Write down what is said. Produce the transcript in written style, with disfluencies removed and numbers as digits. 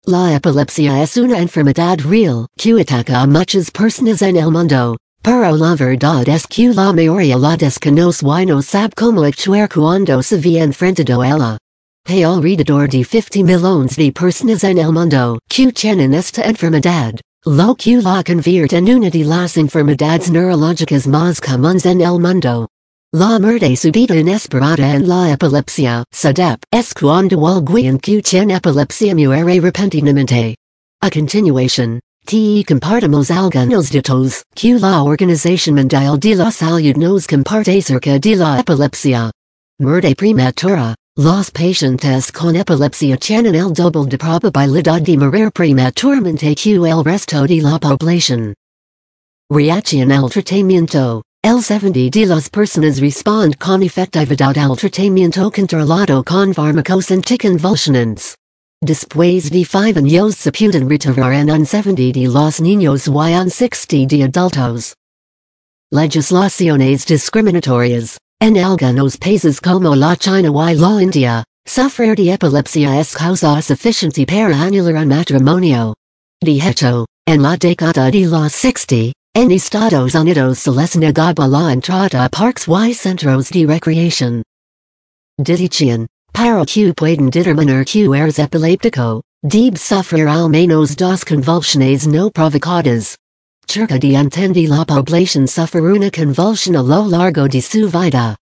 La epilepsia es una enfermedad real que ataca a muchas personas en el mundo, pero la verdad es que la mayoría la desconoce y no sabe cómo actuar cuando se ve enfrentado a ella. Hay alrededor de 50 millones de personas en el mundo que tienen esta enfermedad, lo que la convierte en una de las enfermedades neurológicas más comunes en el mundo. La muerte súbita inesperada en la epilepsia, SEDEP, es cuando alguien que tiene epilepsia muere repentinamente. A continuación, te compartimos algunos datos que la Organización Mundial de la Salud nos comparte acerca de la epilepsia. Muerte prematura. Los pacientes con epilepsia tienen el doble de probabilidad de morir prematuramente que el resto de la población. Reacción al tratamiento. El 70 de las personas responde con efectividad al tratamiento controlado con fármacos anticonvulsionantes. Después de 5 años se pueden retirar en un 70 de los niños y un 60 de adultos. Legislaciones discriminatorias. En algunos países como la China y la India, sufrir de epilepsia es causa suficiente para anular un matrimonio. De hecho, en la década de los 60, en Estados Unidos se les negaba la entrada a parques y centros de recreación. Dedicación, para que puedan determinar que eres epiléptico, debes sufrir al menos 2 convulsiones no provocadas. Cerca de un de la población sufre una convulsión a lo largo de su vida.